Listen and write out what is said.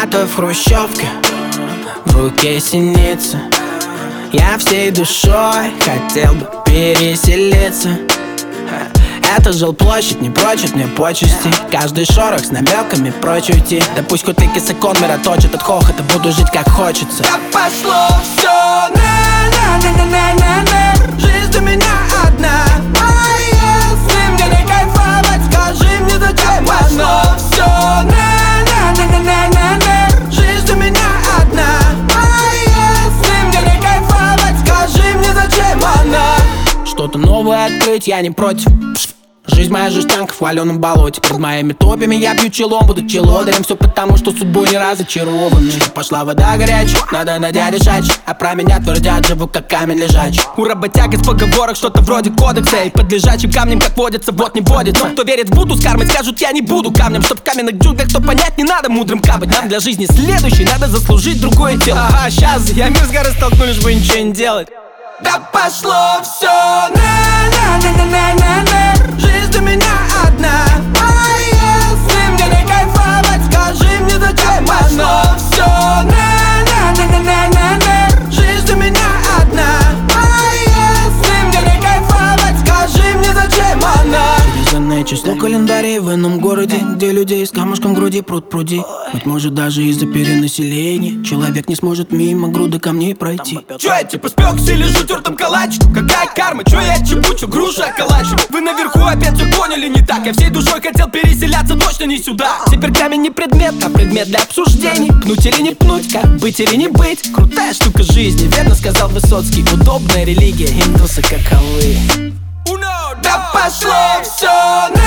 когда-то в хрущевке в руке синица. Я всей душой хотел бы переселиться. Это жилплощадь не прочит мне почести. Каждый шорох с намеками прочь уйти. Да пусть хоть и кисакон мироточит от хохота, буду жить как хочется. Да пошло все на-на-на-на-на-на. Жизнь для меня одна. А если мне не кайфовать, скажи мне, зачем пошло все на-на-на-на-на-на. Жизнь для меня одна. А если мне не кайфовать, скажи мне, зачем она. Что-то новое открыть я не против. Жизнь моя жестянка в хваленом болоте. Под моими топями я пью челом, буду челодарем. Все потому, что судьбой не разочарован. Пошла вода горячая, надо надя решать. А про меня твердят, живу как камень лежачий. У работяг из поговорок что-то вроде кодекса. И под лежачим камнем, как водится, вот не водится. Кто верит в Будду с кармой, скажут, я не буду камнем. Чтоб в каменных джунглях, то понять не надо мудрым капать. Нам для жизни следующей надо заслужить другое тело. Ага, сейчас я мир с горы столкну, лишь бы ничего не делать. Да пошло все на-на-на-на-на-на. Жизнь для меня одна. А если мне не кайфовать, скажи мне, зачем пошло все на-на-на-на-на-на. Жизнь для меня одна. А если мне не кайфовать, скажи мне, зачем она. Срезанное число календарей в ином городе, где людей с камушком в груди пруд пруди. Быть может, даже из-за перенаселения человек не сможет мимо груды камней пройти. Чё я типа спёкся или жу тёртым калачиком? Какая карма, чё я чебучу, грушу околачиваю? Вы наверху опять всё поняли не так. Я всей душой хотел переселяться, точно не сюда. Теперь камень не предмет, а предмет для обсуждений. Пнуть или не пнуть, как быть или не быть. Крутая штука жизни, верно сказал Высоцкий. Удобная религия, индусы каковы. Да пошло всё